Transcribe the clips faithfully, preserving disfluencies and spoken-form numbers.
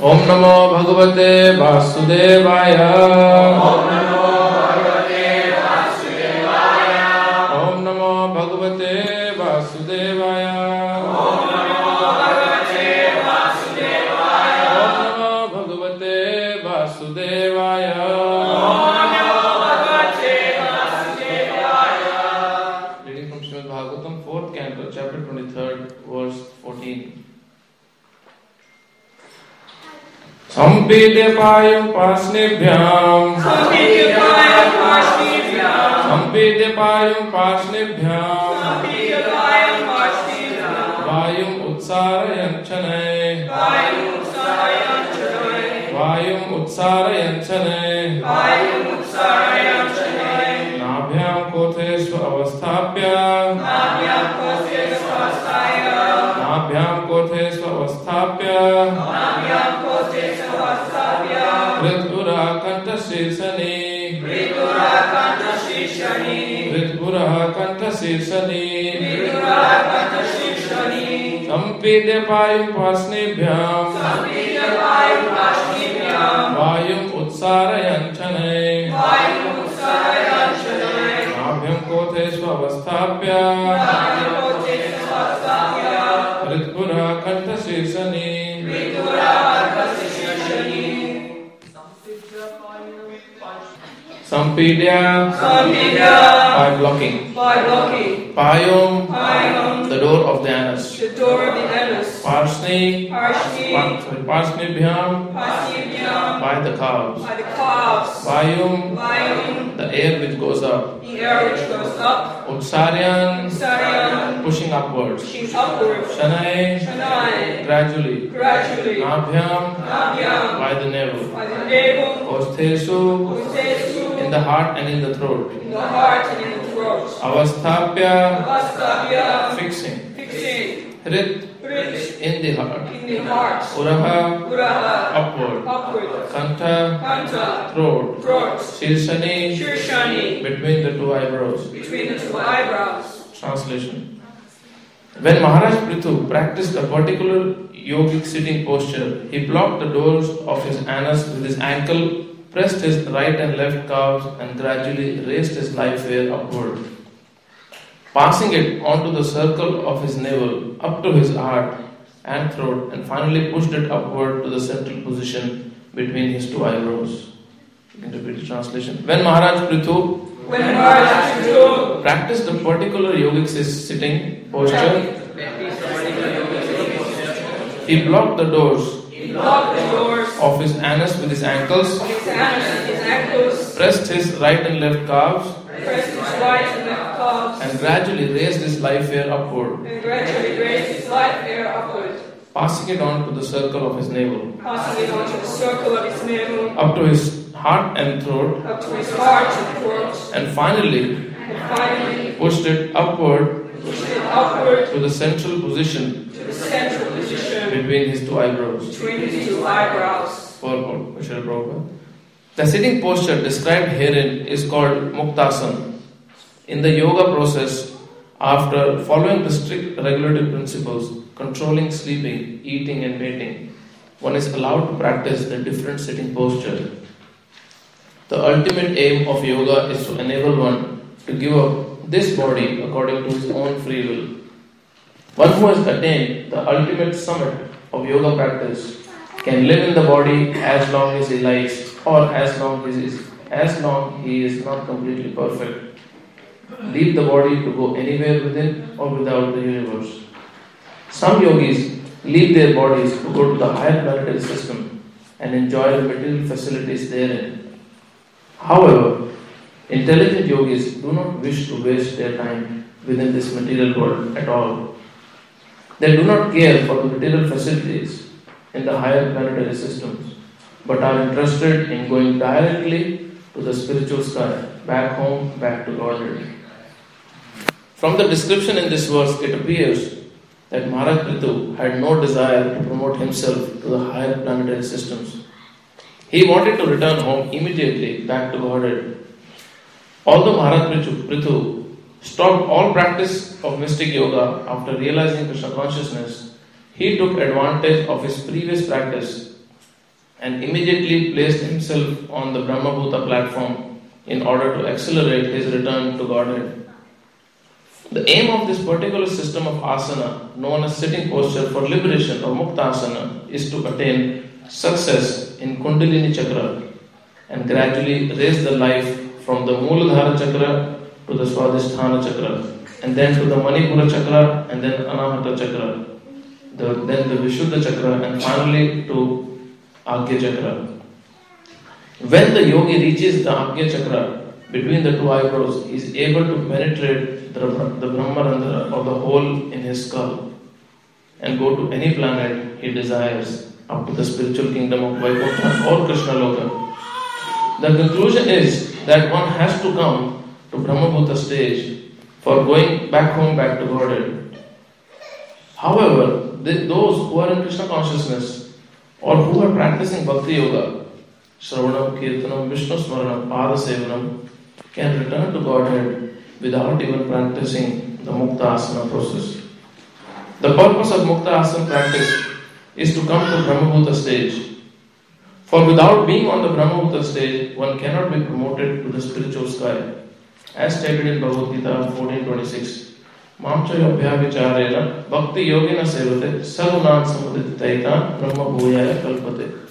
Om Namo Bhagavate Vasudevaya. Om Namo Bhagavate Vasudevaya. Om Namo Bhagavate Vasudevaya. Om Namo Bhagavate Vasudevaya. Om Namo Bhagavate Vasudevaya. Om Namo Bhagavate Vasudevaya. Reading from Srimad Bhagavatam, fourth canto, chapter twenty-third, verse fourteen. Sampidya payam pasnibhyam. Sampidya payam pasnibhyam. Sampidya payam pasnibhyam. Sampidya payam pasnibhyam. Vayum utsarayanchane. Vayum utsarayanchane. Vayum utsarayanchane. Vayum utsarayanchane. Nabhyam kothesva avasthapya. Nabhyam kothesva avasthaya. Nabhyam kothesva avasthapya. Nabhyam kothesva avasthapya. Ritpura kanta sirsani. Ritpura kanta sirsani. Ritpura kanta sirsani. Ritpura kanta sirsani. Sampidya payam pasnibhyam. Sampidya payam pasnibhyam. Vayum utsarayanchane. Vayum utsarayanchane. Nabhyam kothesva avasthapya. Nabhyam kothesva avasthapya. Ritpura kanta sirsani. Ritpura kanta sirsani. Sampidya Sampidya. by blocking. By blocking. Payum, Payam. the door of the anus. The door of the anus. Parsni, Parshni. Parsnibhyam, Pasnibhyam. by the calves. By the calves. Vayum, Vayum. the air which goes up. The air which goes up. Utsaryan, Saryan. pushing upwards. Pushing upwards. Shanai, Shanai. gradually. Gradually. Nabhyam, Nabhyam. by the navel. By the navel. Osthesu, Ustesu. in the heart and in the throat. In the heart and in the throat. Avasthapya, Avasthapya. fixing. Fixing. Hrit, Rich. in the heart. In the heart. Uraha, Uraha. upward. Upward. Kanta, Kanta. throat. Throat. Shirshani, Shirshani. between the two eyebrows. Between the two eyebrows. Translation. When Maharaj Prithu practiced a particular yogic sitting posture, he blocked the doors of his anus with his ankle, pressed his right and left calves, and gradually raised his live hair upward, passing it onto the circle of his navel, up to his heart and throat, and finally pushed it upward to the central position between his two eyebrows. You can repeat the translation. When Maharaj Prithu When Maharaj Prithu practiced a particular yogic sitting posture, he blocked the doors blocked the doors of his anus with his ankles, of his anus and his ankles, pressed his right and left calves, pressed his right and left calves, and gradually raised his live hair upward, and gradually raised his live hair upward, passing it on to the circle of his navel, passing it onto the circle of his navel, up to his heart and throat, up to his heart and throat, and finally and finally pushed it upward pushed it upward to the central position to the central position between his two eyebrows. between his two eyebrows. Purport, Srila Prabhupada. The sitting posture described herein is called Muktasana. In the yoga process, after following the strict regulative principles, controlling sleeping, eating and mating, one is allowed to practice the different sitting posture. The ultimate aim of yoga is to enable one to give up this body according to his own free will. One who has attained the ultimate summit of yoga practice can live in the body as long as he likes, or as long as he is, as long he is not completely perfect. Leave the body to go anywhere within or without the universe. Some yogis leave their bodies to go to the higher planetary system and enjoy the material facilities therein. However, intelligent yogis do not wish to waste their time within this material world at all. They do not care for the material facilities in the higher planetary systems, but are interested in going directly to the spiritual sky, back home, back to Godhead. From the description in this verse, it appears that Maharaj Prithu had no desire to promote himself to the higher planetary systems. He wanted to return home immediately back to Godhead. Although Maharaj Prithu stopped all practice of mystic yoga after realizing Krishna consciousness, he took advantage of his previous practice and immediately placed himself on the Brahma Bhuta platform in order to accelerate his return to Godhead. The aim of this particular system of asana, known as sitting posture for liberation or Muktasana, is to attain success in Kundalini Chakra and gradually raise the life from the Mooladhara Chakra to the Swadhisthana Chakra, and then to the Manipura Chakra, and then Anahata Chakra, the, then the Vishuddha Chakra, and finally to Agya Chakra. When the yogi reaches the Agya Chakra between the two eyebrows, he is able to penetrate the, the Brahmarandra or the hole in his skull and go to any planet he desires, up to the spiritual kingdom of Vaikuntha or Krishna Loka. The conclusion is that one has to come to Brahmabhuta stage for going back home, back to Godhead. However, those who are in Krishna consciousness or who are practicing Bhakti Yoga, Shravanam, Kirtanam, Vishnu Smaranam, Pada Sevanam, can return to Godhead without even practicing the Mukta Asana process. The purpose of Mukta Asana practice is to come to Brahmabhuta stage. For without being on the Brahmabhuta stage, one cannot be promoted to the spiritual sky. As stated in Bhagavad Gita fourteen twenty-six, Mamchaya Bhyavicharena Bhakti Yogina Sevate Sagunan Samadititaita Brahma Bhuyaya Kalpate.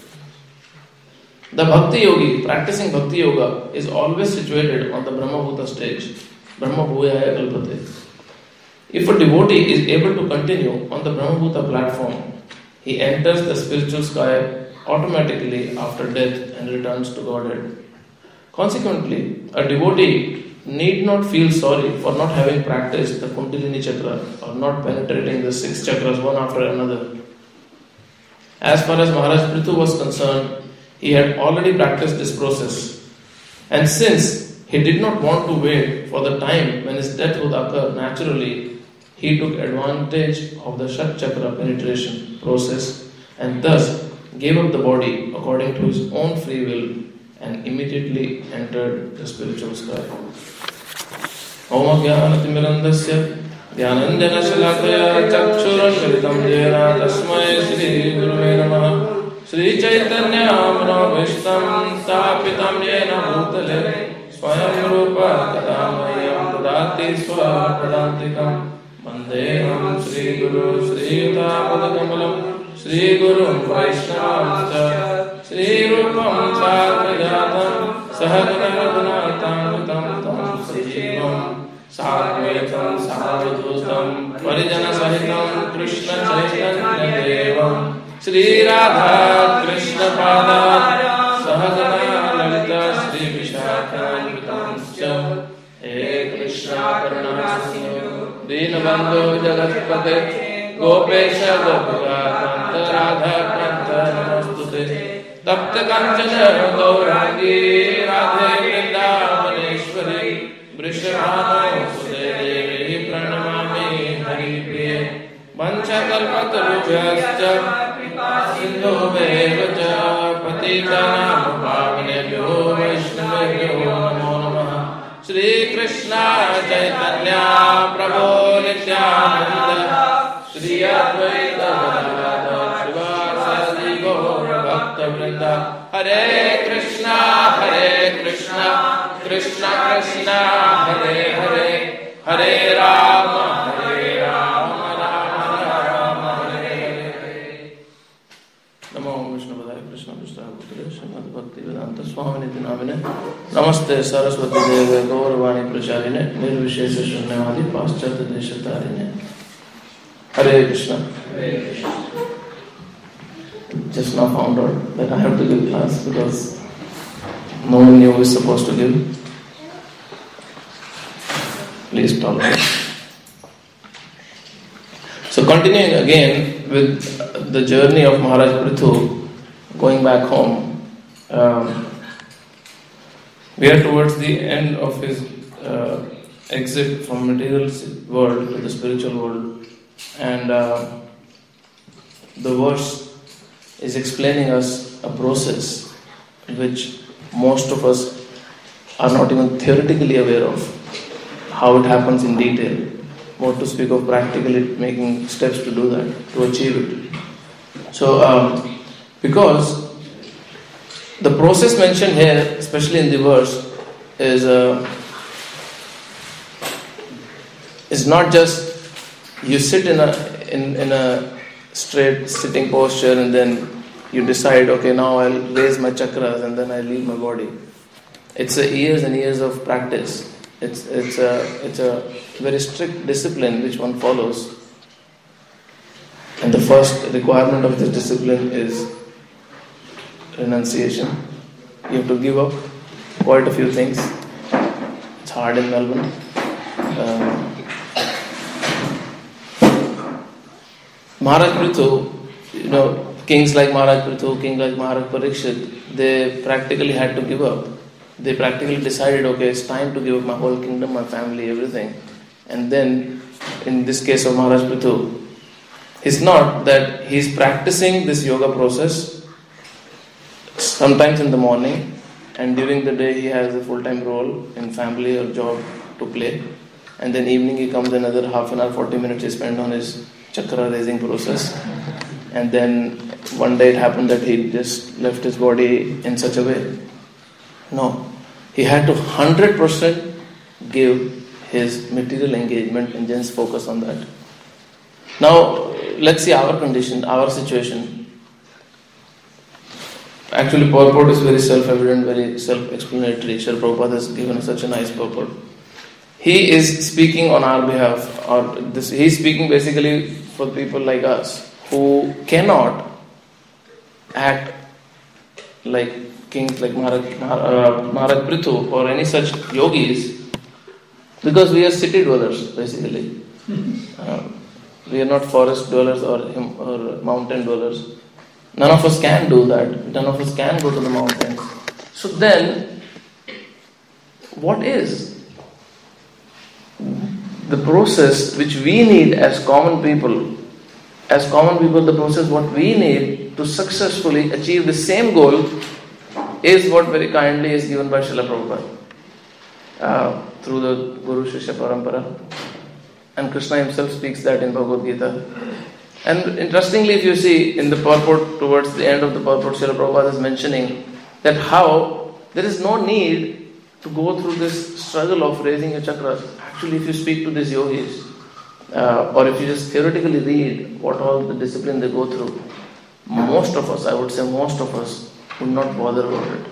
The Bhakti Yogi practicing Bhakti Yoga is always situated on the Brahmabhuta stage, Brahma Bhuyaya Kalpate. If a devotee is able to continue on the Brahmabhuta platform, he enters the spiritual sky automatically after death and returns to Godhead. Consequently, a devotee need not feel sorry for not having practiced the Kundalini Chakra or not penetrating the six chakras one after another. As far as Maharaj Prithu was concerned, he had already practiced this process. And since he did not want to wait for the time when his death would occur naturally, he took advantage of the Shat Chakra penetration process and thus gave up the body according to his own free will and immediately entered the spiritual sky. Om Jnanatimirandasya Dhyananjana Shalakaya Chakshurangalitam Jena Tasmai Shri Guruve Namaha Shri Chaitanya Manavishtam Stapitam Jena Bhutale Swayam Rupa Kadamayam Dudati Swapadantikam Vandeham Shri Guru Shri Udapadakamalam Shri Guru Vaishnavamcha Shri Rupam Sarvajatam Sahaganamadanatam Tam Tam Sajivam Sarvetam Sarvadutam Parijana Sahitam Krishna Chaitanya Devam Shri Radha Krishna Pada Sahagana Lalita Shri Vishakhanvitamcha He Krishna Karuna Sindhu Dinabandhu Jagatpate Gopesha Gopika Kanta Radha Kanta Namostute Tapta Kanchana Gaurangi Radhe Vrindavaneshwari Vrishabhano Sudevi Pranamami Hari Priye Vancha Kalpatarubhyascha Sindhu Vevacha Patitanam Pavanebhyo Vaishnavebhyo Namo Namaha Shri Krishna Chaitanya Prabhu Nityananda Shri Advaita Gadadhar Srivasadi Gaura Bhakta Vrinda Hare Krishna Hare Krishna Krishna Krishna Hare Hare Hare Rama Hare Rama Rama Rama Hare Hare. Namo Vishnu Padaya Krishna Vishnu Putale Srimad Bhakti Vedanta Swami Niti Namine Namaste Saraswati Deve Gauravani Pracharine Nirvishesha Shunyavadi Paschata Deshatarine. Hare Krishna. Hare Krishna. Just now found out that I have to give class because no one knew who is supposed to give. Please tolerate. So continuing again with the journey of Maharaj Prithu going back home, um, we are towards the end of his uh, exit from material world to the spiritual world, and uh, the verse is explaining us a process which most of us are not even theoretically aware of how it happens in detail, more to speak of practically making steps to do that, to achieve it. So, um, because the process mentioned here, especially in the verse, is uh, is not just you sit in a in, in a straight sitting posture and then you decide, okay, now I'll raise my chakras and then I leave my body. It's a years and years of practice. It's it's a it's a very strict discipline which one follows. And the first requirement of this discipline is renunciation. You have to give up quite a few things. It's hard in Melbourne. Um, Maharaj Prithu, you know, kings like Maharaj Prithu, king like Maharaj Parikshit, they practically had to give up. They practically decided, okay, it's time to give up my whole kingdom, my family, everything. And then, in this case of Maharaj Prithu, it's not that he's practicing this yoga process sometimes in the morning, and during the day he has a full-time role in family or job to play, and then evening he comes another half an hour, forty minutes he spent on his chakra raising process, and then one day it happened that he just left his body in such a way. No, he had to one hundred percent give his material engagement and just focus on that. Now, let's see our condition, our situation. Actually, purport is very self-evident, very self-explanatory. Srila Prabhupada has given such a nice purport. He is speaking on our behalf, or this, he is speaking basically for people like us who cannot act like kings like Maharaj, uh, Maharaj Prithu or any such yogis, because we are city dwellers basically. Uh, we are not forest dwellers or, or mountain dwellers. None of us can do that. None of us can go to the mountains. So then, what is the process which we need as common people? As common people, the process what we need to successfully achieve the same goal is what very kindly is given by Srila Prabhupada uh, through the Guru Shishya Parampara. And Krishna himself speaks that in Bhagavad Gita. And interestingly, if you see in the purport, towards the end of the purport, Srila Prabhupada is mentioning that how there is no need to go through this struggle of raising your chakras. Actually, if you speak to these yogis, uh, or if you just theoretically read what all the discipline they go through, most of us, I would say most of us, would not bother about it.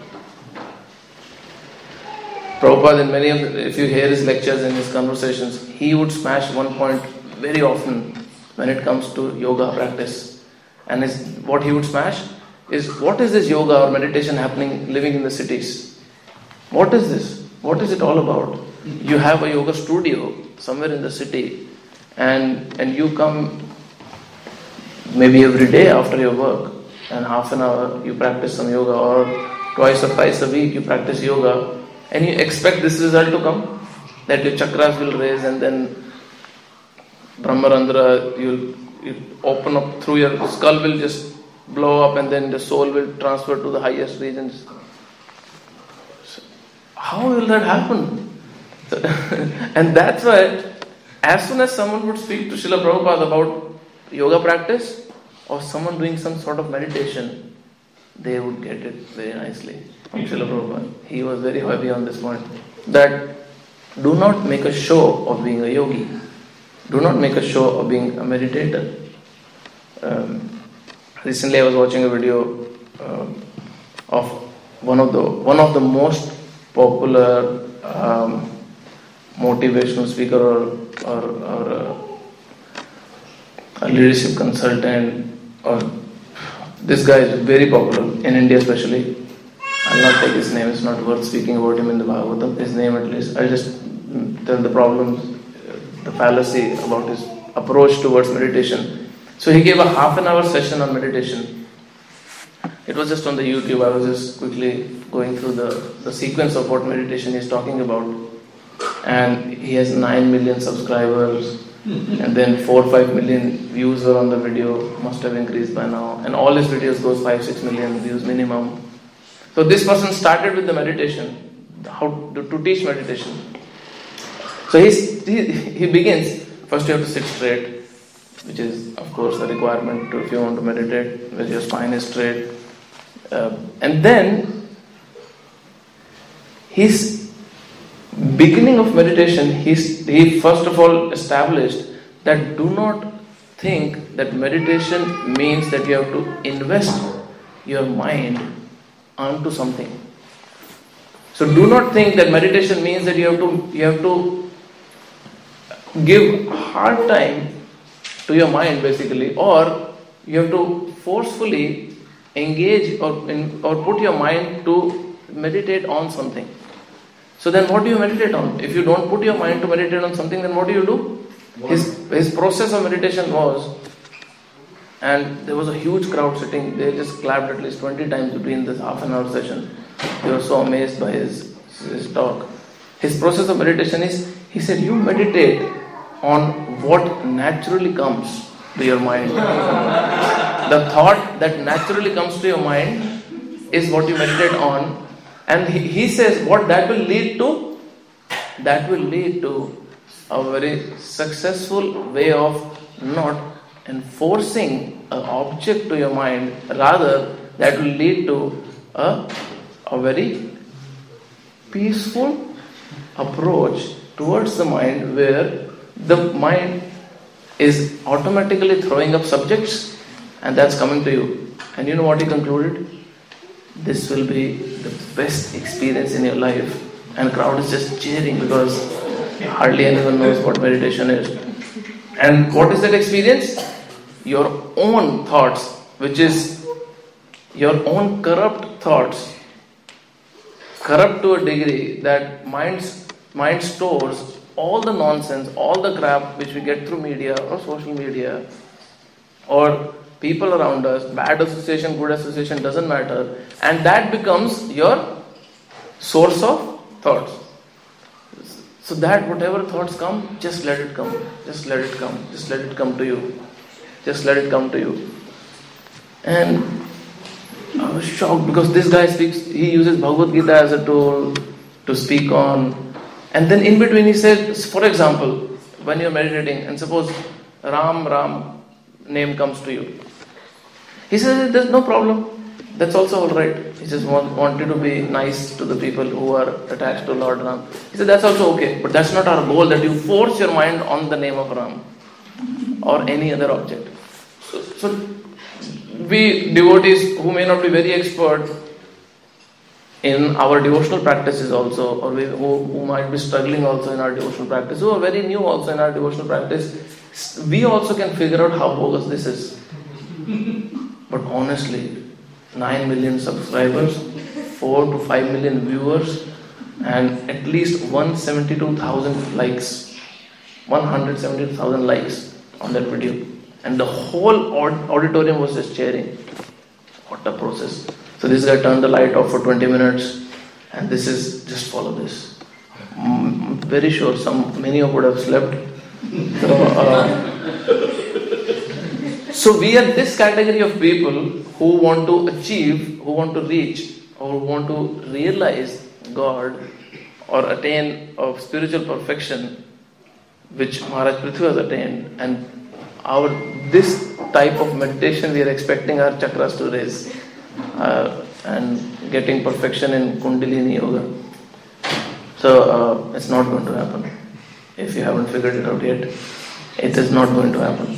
Prabhupada, in many of the, if you hear his lectures and his conversations, he would smash one point very often when it comes to yoga practice. And his, what he would smash is, what is this yoga or meditation happening living in the cities? What is this? What is it all about? You have a yoga studio somewhere in the city, and and you come maybe every day after your work, and half an hour you practice some yoga, or twice or thrice a week you practice yoga, and you expect this result to come, that your chakras will raise and then Brahmarandra, you'll, you'll open up through your skull, will just blow up, and then the soul will transfer to the highest regions. How will that happen? And that's why, as soon as someone would speak to Srila Prabhupada about yoga practice, or someone doing some sort of meditation, they would get it very nicely from Srila Prabhupada. He was very heavy on this point, that do not make a show of being a yogi. Do not make a show of being a meditator. Um, recently I was watching a video uh, of one of the one of the most popular um, motivational speaker or or, or uh, a leadership consultant, or this guy is very popular in India especially. I'll not take his name, it's not worth speaking about him in the Bhagavatam, his name at least. I'll just tell the problems, the fallacy about his approach towards meditation. So he gave a half an hour session on meditation. It was just on the YouTube. I was just quickly going through the, the sequence of what meditation he's talking about. And he has nine million subscribers, and then four or five million views were on the video, must have increased by now. And all his videos goes five, six million views minimum. So this person started with the meditation, how to, to teach meditation. So he's, he, he begins, first you have to sit straight, which is of course a requirement to, if you want to meditate, where your spine is straight. Uh, and then his beginning of meditation, he's, he first of all established that do not think that meditation means that you have to invest your mind onto something. So do not think that meditation means that you have to you have to give hard time to your mind basically, or you have to forcefully engage or in, or put your mind to meditate on something. So then what do you meditate on? If you don't put your mind to meditate on something, then what do you do? His his process of meditation was, and there was a huge crowd sitting, they just clapped at least twenty times between this half an hour session. They were so amazed by his, his talk. His process of meditation is, he said, you meditate on what naturally comes to your mind. The thought that naturally comes to your mind is what you meditate on. And he, he says what that will lead to? That will lead to a very successful way of not enforcing an object to your mind. Rather, that will lead to a, a very peaceful approach towards the mind, where the mind is automatically throwing up subjects and that's coming to you. And you know what he concluded? This will be the best experience in your life. And crowd is just cheering because hardly anyone knows what meditation is. And what is that experience? Your own thoughts, which is your own corrupt thoughts, corrupt to a degree that minds, mind stores all the nonsense, all the crap which we get through media or social media or people around us, bad association, good association, doesn't matter, and that becomes your source of thoughts. So that whatever thoughts come, just let it come, just let it come, just let it come to you, just let it come to you. And I was shocked because this guy speaks, he uses Bhagavad Gita as a tool to speak on. And then in between he said, for example, when you're meditating and suppose Ram, Ram name comes to you. He says, there's no problem. That's also alright. He just want, wanted to be nice to the people who are attached to Lord Ram. He said, that's also okay. But that's not our goal, that you force your mind on the name of Ram or any other object. So, so we devotees who may not be very expert in our devotional practices also, or we, who, who might be struggling also in our devotional practice, who are very new also in our devotional practice, we also can figure out how bogus this is. But honestly, nine million subscribers, four to five million viewers, and at least one hundred seventy-two thousand likes, one hundred seventy-two thousand likes on that video. And the whole aud- auditorium was just cheering. What a process. So this guy turned the light off for twenty minutes, and this is, just follow this. I'm very sure some, many of you would have slept. So, uh, so we are this category of people who want to achieve, who want to reach, or who want to realize God or attain of spiritual perfection, which Maharaj Prithvi has attained. And our this type of meditation, we are expecting our chakras to raise. Uh, and getting perfection in Kundalini Yoga. So uh, it's not going to happen. If you haven't figured it out yet, it is not going to happen.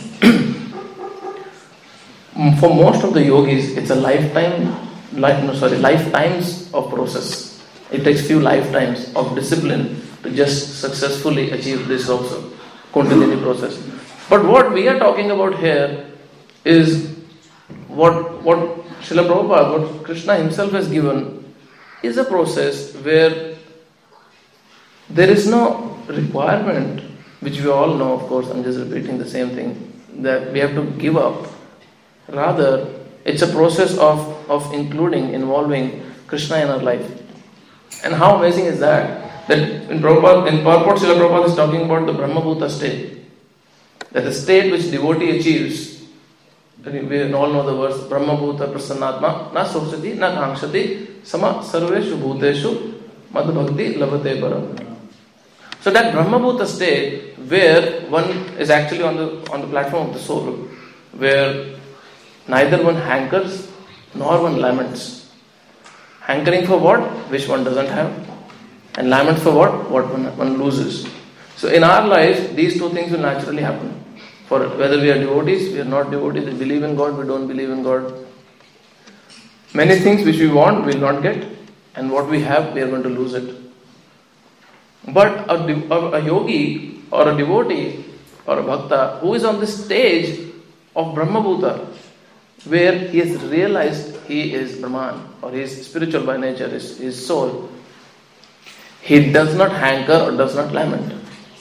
For most of the yogis, it's a lifetime, life, no sorry, lifetimes of process. It takes few lifetimes of discipline to just successfully achieve this also, Kundalini process. But what we are talking about here is what what Srila Prabhupada, what Krishna himself has given, is a process where there is no requirement, which we all know, of course, I'm just repeating the same thing, that we have to give up. Rather, it's a process of, of including, involving Krishna in our life. And how amazing is that? That in Prabhupada, in purport, Srila Prabhupada is talking about the Brahmabhuta state. That the state which devotee achieves, we all know the verse, Brahmabhuta prasannatma na sochati na kangshati sama sarveshu bhuteshu mad bhakti labate param. So that Brahmabhuta state where one is actually on the on the platform of the soul, where neither one hankers nor one laments. Hankering for what? Which one doesn't have. And lament for what? What one, one loses. So in our life, these two things will naturally happen. For whether we are devotees, we are not devotees, we believe in God, we don't believe in God. Many things which we want, we will not get. And what we have, we are going to lose it. But a, a, a yogi or a devotee or a bhakta who is on the stage of Brahmabhuta, where he has realized he is Brahman or he is spiritual by nature, his, his soul, he does not hanker or does not lament.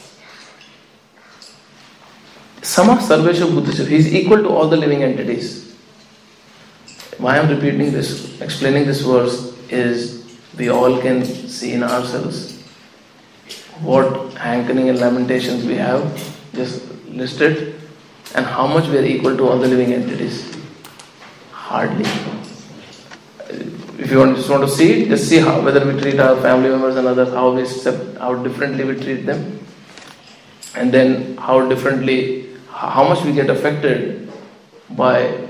Sama Sarvesha Bhuteshu, he is equal to all the living entities. Why I am repeating this, explaining this verse is we all can see in ourselves what hankering and lamentations we have, just listed, and how much we are equal to all the living entities. Hardly. If you want, just want to see it, just see how whether we treat our family members and others, how we accept, how differently we treat them, and then how differently, how much we get affected by.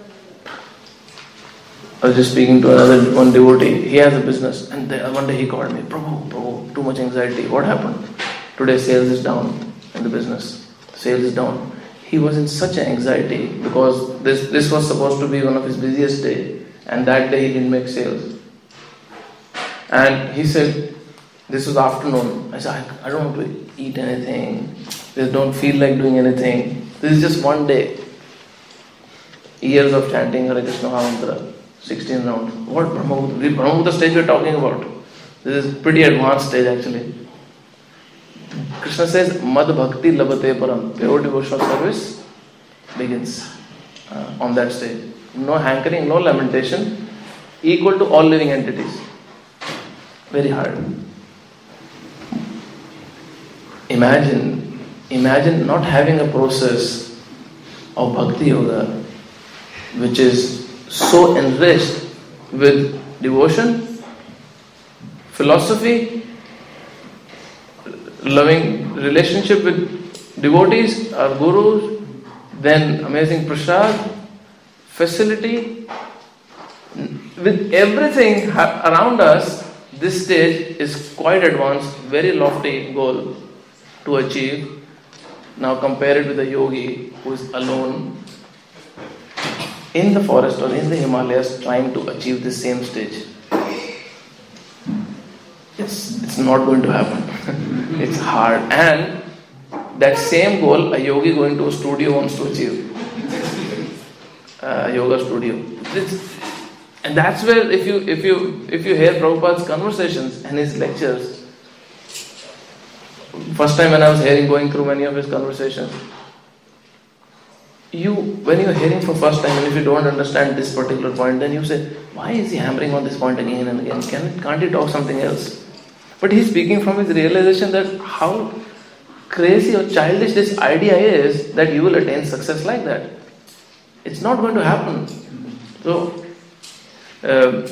I was just speaking to another one devotee. He has a business, and then one day he called me, Prabhu, Prabhu, too much anxiety. What happened? Today sales is down in the business. Sales is down. He was in such an anxiety because this this was supposed to be one of his busiest days, and that day he didn't make sales. And he said, this was afternoon. I said, I, I don't want to eat anything. Just don't feel like doing anything. This is just one day. Years of chanting Hare Krishna Mahamantra. sixteen rounds. What Brahmabhuta? The Brahmabhuta stage we are talking about. This is pretty advanced stage actually. Krishna says, Mad Bhakti Labate Param. Pure devotional service begins uh, on that stage. No hankering, no lamentation, equal to all living entities. Very hard. Imagine, imagine not having a process of Bhakti Yoga which is so enriched with devotion, philosophy, loving relationship with devotees, our gurus, then amazing prasad, facility, with everything around us. This stage is quite advanced, very lofty goal to achieve. Now compare it with a yogi who is alone in the forest or in the Himalayas trying to achieve the same stage. It's, it's not going to happen. It's hard. And that same goal a yogi going to a studio wants to achieve. A yoga studio. It's, and that's where if you if you if you hear Prabhupada's conversations and his lectures, first time when I was hearing going through many of his conversations, you when you're hearing for first time and if you don't understand this particular point, then you say, why is he hammering on this point again and again? Can can't he talk something else? But he's speaking from his realization that how crazy or childish this idea is that you will attain success like that. It's not going to happen. So uh,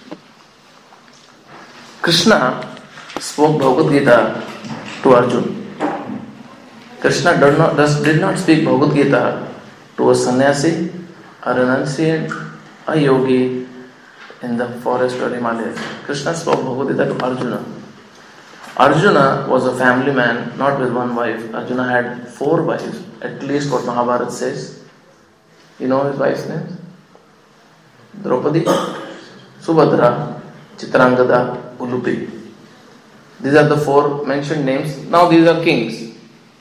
Krishna spoke Bhagavad Gita to Arjuna. Krishna did not, does, did not speak Bhagavad Gita to a sannyasi, a renunciate, a yogi in the forest or Himalayas. Krishna spoke Bhagavad Gita to Arjuna. Arjuna was a family man, not with one wife. Arjuna had four wives, at least what Mahabharata says. You know his wife's names? Draupadi, Subhadra, Chitrangada, Ulupi. These are the four mentioned names. Now these are kings.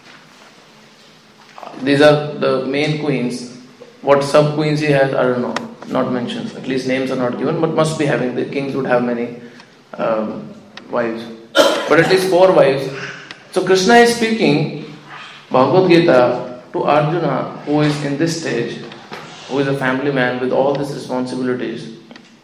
These are the main queens. What sub-queens he has, I don't know. Not mentioned. At least names are not given, but must be having. The kings would have many um, wives. But at least four wives. So Krishna is speaking Bhagavad Gita to Arjuna, who is in this stage, who is a family man with all these responsibilities.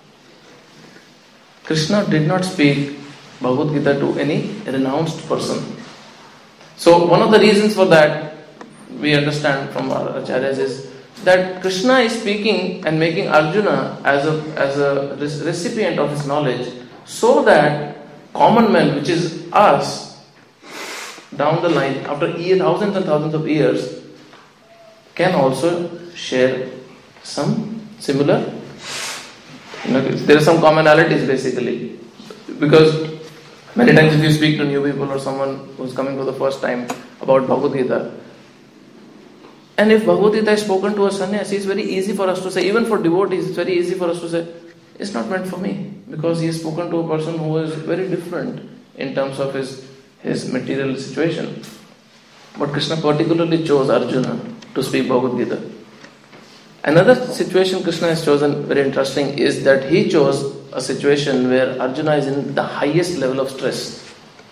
Krishna did not speak Bhagavad Gita to any renounced person. So one of the reasons for that, we understand from our acharyas, is that Krishna is speaking and making Arjuna as a as a recipient of his knowledge, so that common men, which is us, down the line, after years, thousands and thousands of years, can also share some similar, you know, there are some commonalities basically. Because Many times if you speak to new people or someone who's coming for the first time about Bhagavad Gita, and if Bhagavad Gita is spoken to a sannyasi, it's very easy for us to say, even for devotees, it's very easy for us to say, it's not meant for me, because he has spoken to a person who is very different in terms of his, his material situation. But Krishna particularly chose Arjuna to speak Bhagavad Gita. Another situation Krishna has chosen, very interesting, is that he chose a situation where Arjuna is in the highest level of stress.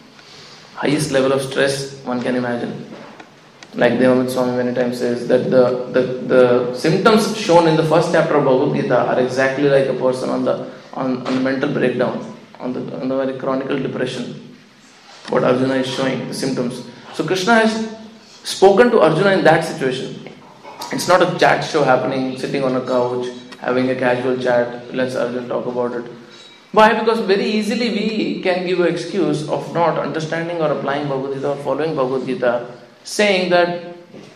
Highest level of stress one can imagine. Like Devamrit Swami many times says that the, the, the symptoms shown in the first chapter of Bhagavad Gita are exactly like a person on the on, on the mental breakdown, on the, on the very chronic depression. What Arjuna is showing, the symptoms. So Krishna has spoken to Arjuna in that situation. It's not a chat show happening, sitting on a couch, having a casual chat, let's Arjuna talk about it. Why? Because very easily we can give an excuse of not understanding or applying Bhagavad Gita or following Bhagavad Gita, saying that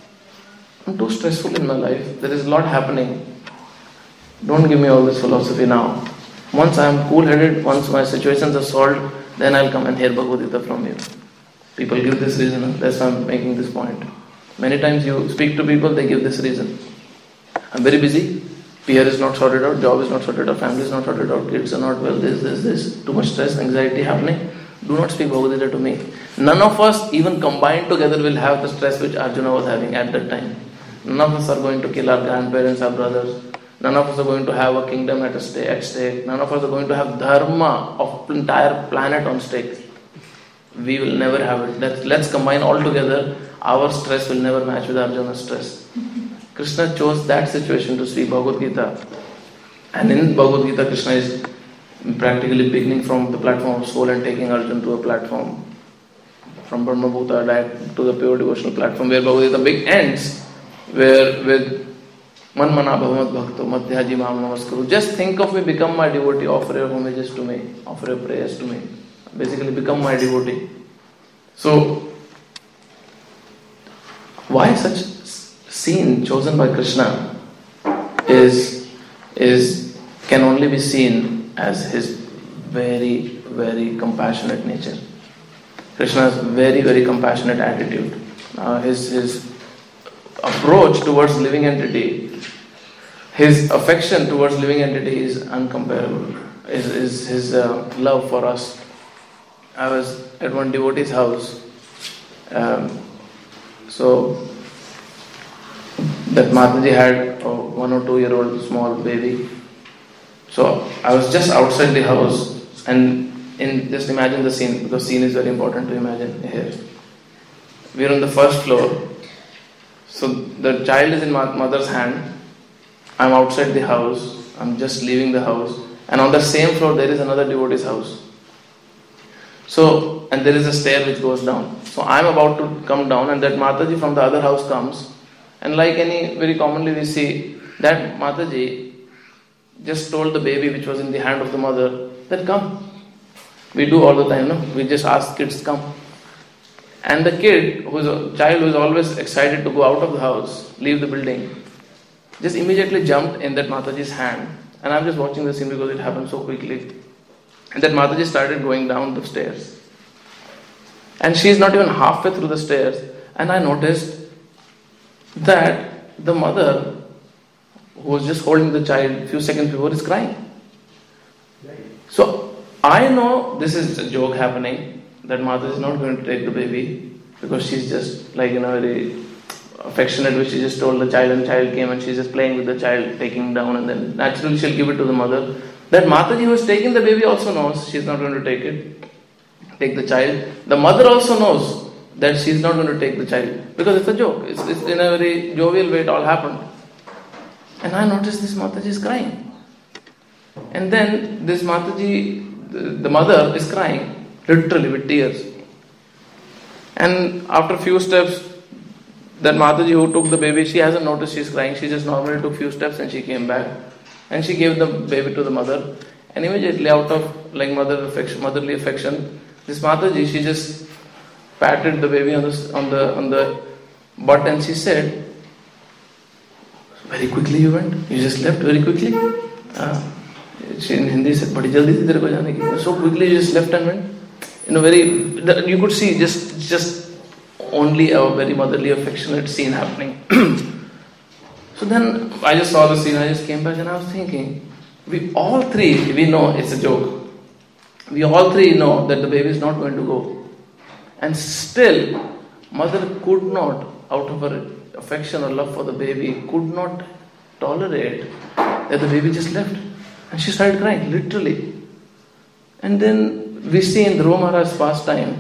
I'm too stressful in my life, there is a lot happening. Don't give me all this philosophy now. Once I am cool-headed, once my situations are solved, then I'll come and hear Bhagavad Gita from you. People give this reason, that's why I'm making this point. Many times you speak to people, they give this reason. I'm very busy, P R is not sorted out, job is not sorted out, family is not sorted out, kids are not well, this, this, this, too much stress, anxiety happening. Do not speak Bhagavad Gita to me. None of us, even combined together, will have the stress which Arjuna was having at that time. None of us are going to kill our grandparents, our brothers. None of us are going to have a kingdom at, a stake, at stake. None of us are going to have dharma of entire planet on stake. We will never have it. Let's, let's combine all together. Our stress will never match with Arjuna's stress. Krishna chose that situation to speak Bhagavad Gita. And in Bhagavad Gita, Krishna is practically beginning from the platform of soul and taking Arjuna to a platform from Brahma Bhuta direct to the pure devotional platform where Bhagavad Gita big ends, where with Man mana bhavamat bhakto madhyaji mam namaskaru. Just think of me, become my devotee, offer your homages to me, offer your prayers to me. Basically become my devotee. So, why such scene chosen by Krishna is, is can only be seen as his very, very compassionate nature. Krishna's very, very compassionate attitude. Uh, his, his approach towards living entity, his affection towards living entity is uncomparable. Is, is his uh, love for us. I was at one devotee's house. Um, so that Mataji had a one or two year old small baby. So I was just outside the house, and in just imagine the scene, because scene is very important to imagine here. We are on the first floor. So the child is in my mother's hand. I'm outside the house. I'm just leaving the house. And on the same floor there is another devotee's house. So, and there is a stair which goes down. So I'm about to come down, and that Mataji from the other house comes. And like any, very commonly we see, that Mataji just told the baby which was in the hand of the mother that come. We do all the time, no? We just ask kids to come. And the kid, who is a child who is always excited to go out of the house, leave the building, just immediately jumped in that Mataji's hand. And I'm just watching the scene because it happened so quickly. And that Mataji started going down the stairs. And she is not even halfway through the stairs. And I noticed that the mother, who was just holding the child a few seconds before, is crying. So I know this is a joke happening, that mother is not going to take the baby because she's just like, you know, very affectionate, which she just told the child, and the child came and she's just playing with the child, taking down, and then naturally she'll give it to the mother. That Mataji who is taking the baby also knows she's not going to take it, take the child. The mother also knows that she's not going to take the child because it's a joke. It's, it's in a very jovial way it all happened. And I noticed this Mataji is crying. And then this Mataji, the, the mother is crying, literally with tears. And after a few steps, that Mataji who took the baby, she hasn't noticed she's crying. She just normally took few steps and she came back. And she gave the baby to the mother. And immediately out of like mother affection, motherly affection, this Mataji, she just patted the baby on the, on the, on the butt, and she said, very quickly you went? You just left very quickly? Uh, she in Hindi said, badi jaldi thi tere ko jaane ki. So quickly you just left and went? you know, very, you could see just, just only a very motherly, affectionate scene happening. So then I just saw the scene, I just came back and I was thinking, we all three, we know it's a joke. We all three know that the baby is not going to go. And still, mother could not, out of her affection or love for the baby, could not tolerate that the baby just left. And she started crying, literally. And then we see in Dhruva Maharaj's pastime,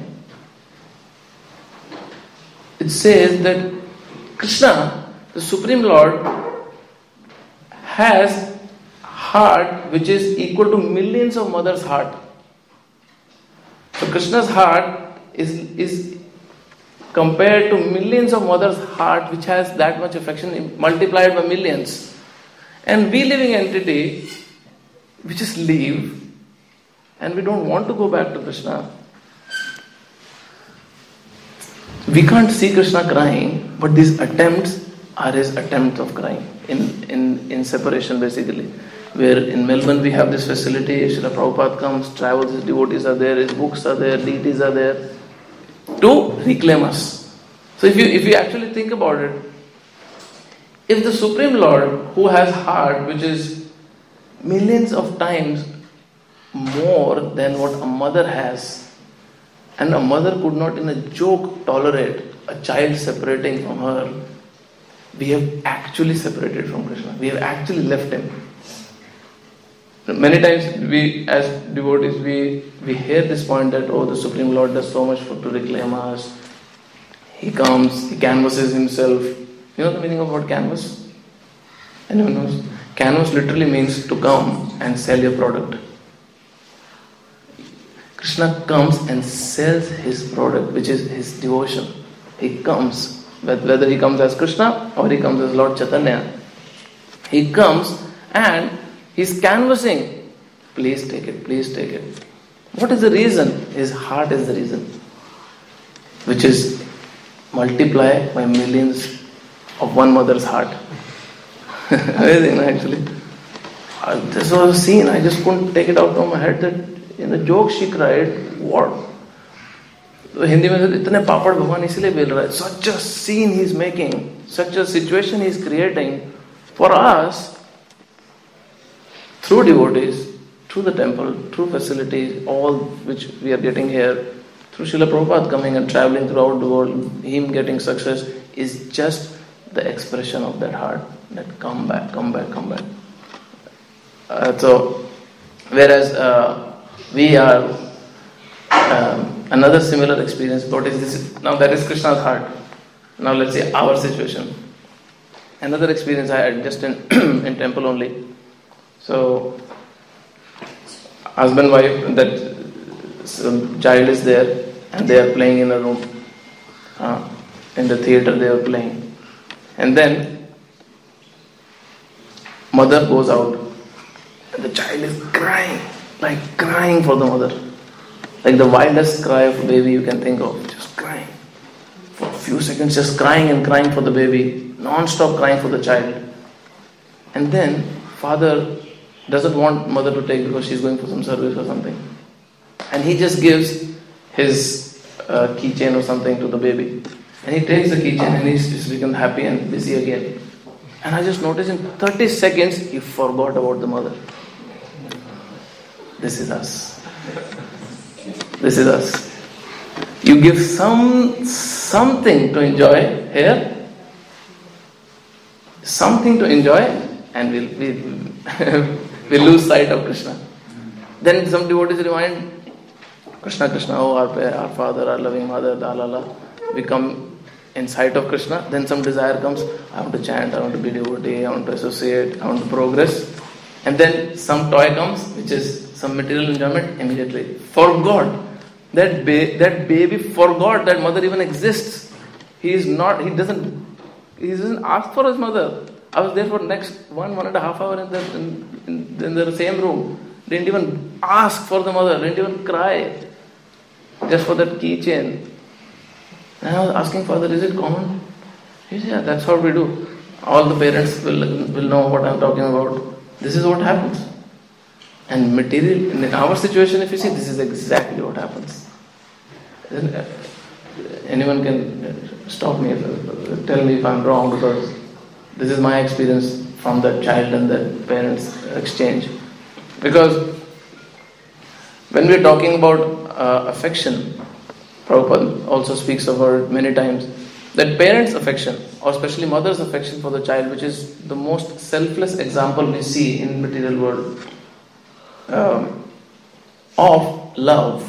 it says that Krishna, the Supreme Lord, has heart which is equal to millions of mothers' heart. So Krishna's heart is, is compared to millions of mothers' heart which has that much affection multiplied by millions. And we living entity, we just leave and we don't want to go back to Krishna. We can't see Krishna crying, but these attempts are his attempts of crying in, in, in separation basically. Where in Melbourne we have this facility, Srila Prabhupada comes, travels, his devotees are there, his books are there, deities are there to reclaim us. So if you if you actually think about it, if the Supreme Lord, who has heart which is millions of times more than what a mother has, and a mother could not in a joke tolerate a child separating from her, we have actually separated from Krishna. We have actually left him. Many times we as devotees, we, we hear this point that, oh, the Supreme Lord does so much for to reclaim us. He comes, he canvasses himself. You know the meaning of what canvas? Anyone knows? Canvas literally means to come and sell your product. Krishna comes and sells his product, which is his devotion. He comes, whether he comes as Krishna or he comes as Lord Chaitanya. He comes and he's canvassing. Please take it, please take it. What is the reason? His heart is the reason. Which is multiply by millions of one mother's heart. Amazing, actually. Uh, this was a scene, I just couldn't take it out of my head that in a joke she cried, what? Hindi mein itne papad Bhagwan isliye bel raha hai. Such a scene he is making, such a situation he is creating for us through devotees, through the temple, through facilities, all which we are getting here, through Srila Prabhupada coming and traveling throughout the world, him getting success is just the expression of that heart, that come back, come back, come back. Uh, so, whereas uh, we are um, another similar experience. What is this? Now that is Krishna's heart. Now let's say our situation. Another experience I had just in in temple only. So, husband, wife, that some child is there and they are playing in a room. Uh, in the theater they are playing. And then, mother goes out and the child is crying, like crying for the mother. Like the wildest cry of a baby you can think of, just crying. For a few seconds just crying and crying for the baby, non-stop crying for the child. And then, father doesn't want mother to take because she's going for some service or something. And he just gives his uh, keychain or something to the baby. And he takes the keychain and he's just become happy and busy again. And I just noticed in thirty seconds, he forgot about the mother. This is us. This is us. You give some something to enjoy here, something to enjoy, and we'll, we'll, we'll lose sight of Krishna. Then some devotees remind Krishna, Krishna, oh our, our father, our loving mother, la la la. We come in sight of Krishna, then some desire comes, I want to chant, I want to be devotee, I want to associate, I want to progress. And then some toy comes, which is some material enjoyment, immediately. Forgot. That, ba- that baby forgot that mother even exists. He is not, he doesn't, he doesn't ask for his mother. I was there for next one, one and a half hour in the, in, in, in the same room. Didn't even ask for the mother, didn't even cry. Just for that keychain. And I was asking father, is it common? He said, yeah, that's what we do. All the parents will, will know what I'm talking about. This is what happens. And material, in our situation, if you see, this is exactly what happens. Anyone can stop me, tell me if I'm wrong, because this is my experience from the child and the parents exchange. Because when we're talking about uh, affection, Prabhupada also speaks about it many times, that parents' affection, or especially mother's affection for the child, which is the most selfless example we see in material world um, of love,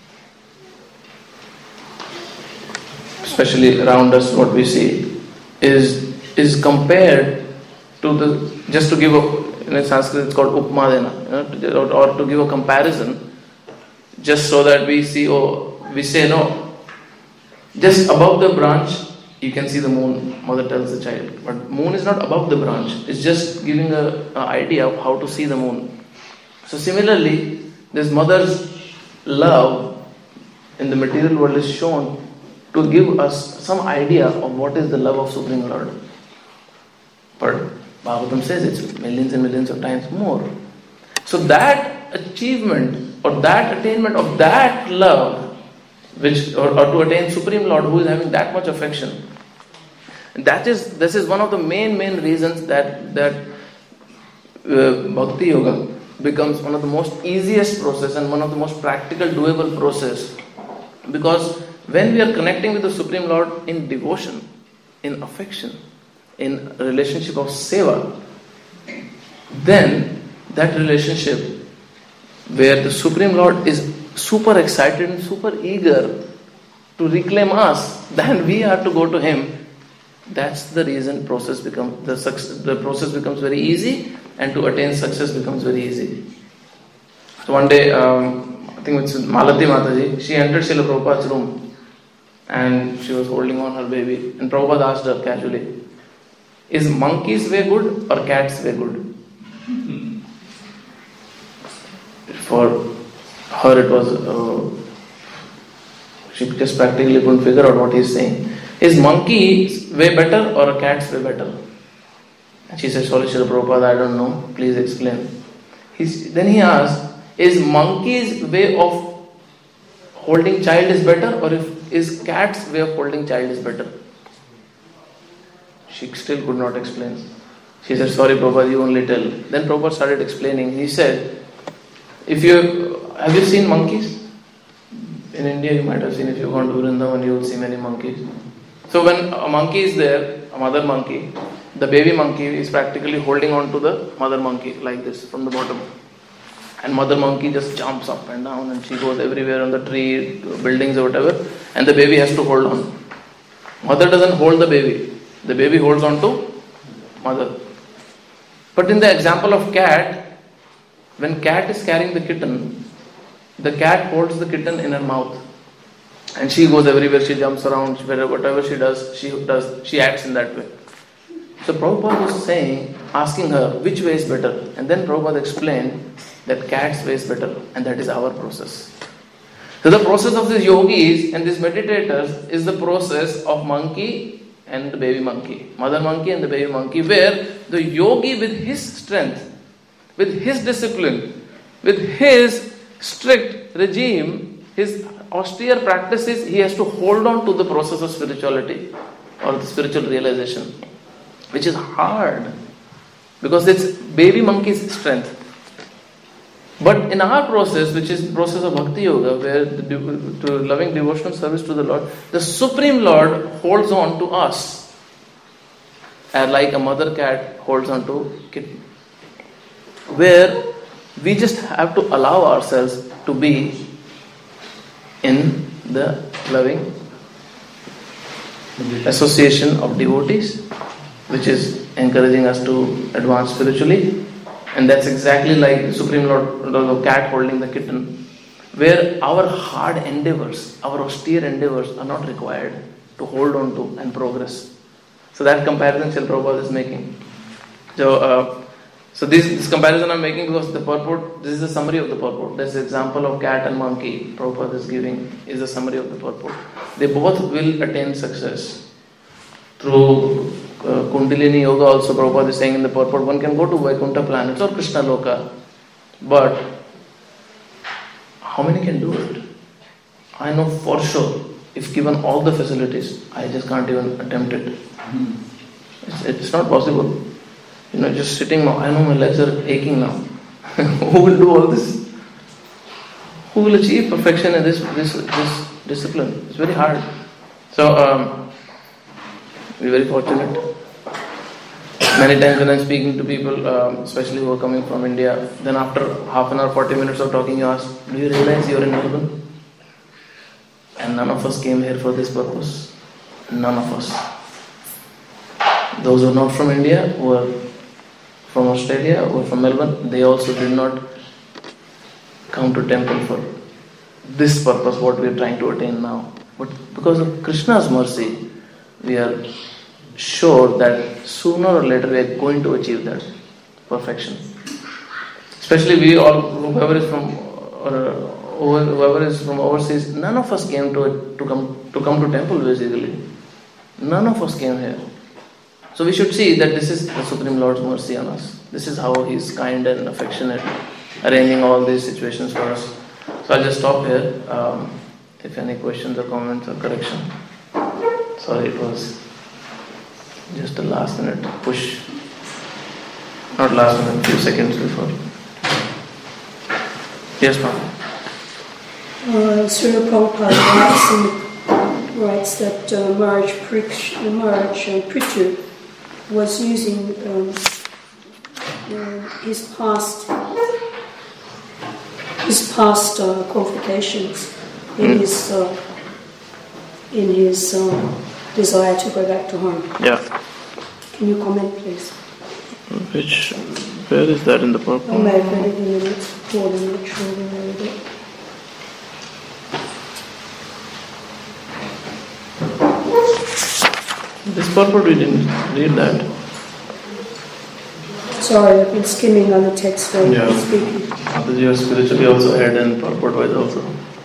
especially around us, what we see is is compared to the, just to give a, in Sanskrit it's called upmadena, you know, or, or to give a comparison, just so that we see, oh, we say no, just above the branch you can see the moon, mother tells the child, but moon is not above the branch, it's just giving a, a idea of how to see the moon. So similarly, this mother's love in the material world is shown to give us some idea of what is the love of Supreme Lord. But Bhagavatam says it's millions and millions of times more. So that achievement or that attainment of that love, which or, or to attain Supreme Lord who is having that much affection, that is this is one of the main main reasons that that uh, Bhakti Yoga becomes one of the most easiest process and one of the most practical doable process, because when we are connecting with the Supreme Lord in devotion, in affection, in a relationship of seva, then that relationship where the Supreme Lord is super excited and super eager to reclaim us, then we have to go to Him. That's the reason process becomes the success, the process becomes very easy, and to attain success becomes very easy. So one day, um, I think it's Malati Mataji, she entered Srila Prabhupada's room and she was holding on her baby, and Prabhupada asked her casually, is monkey's way good or cat's way good? For her it was, uh, she just practically couldn't figure out what he's saying. Is monkey's way better or a cat's way better? And she said, sorry Srila Prabhupada, I don't know, please explain. He's, then he asked, is monkey's way of holding child is better, or if is cat's way of holding child is better? She still could not explain. She said, sorry Prabhupada, you only tell. Then Prabhupada started explaining. He said, if you have you seen monkeys? In India you might have seen, if you go to Vrindavan you will see many monkeys. So when a monkey is there, a mother monkey, the baby monkey is practically holding on to the mother monkey like this from the bottom. And mother monkey just jumps up and down and she goes everywhere on the tree, buildings or whatever, and the baby has to hold on. Mother doesn't hold the baby. The baby holds on to mother. But in the example of cat, when cat is carrying the kitten, the cat holds the kitten in her mouth. And she goes everywhere, she jumps around, whatever she does, she does, she acts in that way. So Prabhupada was saying, asking her, which way is better? And then Prabhupada explained that cat's way is better, and that is our process. So the process of these yogis and these meditators is the process of monkey and the baby monkey, mother monkey and the baby monkey, where the yogi with his strength, with his discipline, with his strict regime, his austere practices, he has to hold on to the process of spirituality or the spiritual realization, which is hard because it's baby monkey's strength. But in our process, which is the process of Bhakti Yoga, where the de- to loving devotional service to the Lord, the Supreme Lord holds on to us, and like a mother cat holds on to kitten, where we just have to allow ourselves to be in the loving association of devotees, which is encouraging us to advance spiritually. And that's exactly like the Supreme Lord, the cat holding the kitten, where our hard endeavors, our austere endeavors are not required to hold on to and progress. So that comparison Srila Prabhupada is making. So, uh, so this, this comparison I'm making because the purport, this is a summary of the purport. This example of cat and monkey Prabhupada is giving is a summary of the purport. They both will attain success. Through uh, Kundalini Yoga also Prabhupada is saying in the purport, one can go to Vaikuntha planets or Krishna Loka, but how many can do it? I know for sure, if given all the facilities, I just can't even attempt it. It's, it's not possible. You know, just sitting now, I know my legs are aching now. Who will do all this? Who will achieve perfection in this this this discipline? It's very hard. So, um, we're very fortunate. Many times when I'm speaking to people, um, especially who are coming from India, then after half an hour, forty minutes of talking, you ask, do you realize you're in Melbourne? And none of us came here for this purpose. None of us. Those who are not from India, who are from Australia, who are from Melbourne, they also did not come to temple for this purpose, what we are trying to attain now. But because of Krishna's mercy, we are sure that sooner or later we are going to achieve that perfection. Especially we all, whoever is from or whoever is from overseas, none of us came to to come to come to temple basically. None of us came here. So we should see that this is the Supreme Lord's mercy on us. This is how He is kind and affectionate, arranging all these situations for us. So I'll just stop here. Um, if any questions or comments or correction. Sorry, it was just a last minute push. Not last minute, few seconds before. Yes, ma'am. Uh, Srila Prabhupada writes, in, writes that uh, Maharaj, Prish, Maharaj uh, Prithu was using um, uh, his past his past uh, qualifications in mm. his uh, in his uh, desire to go back to home. Yeah. Can you comment, please? Which, where is that in the purport? I may have read it in the next report, I'm not sure where I read it. This purport we didn't read that. Sorry, I've been skimming on the text while Yeah. you've been speaking. Because you are spiritually also ahead and purport wise also.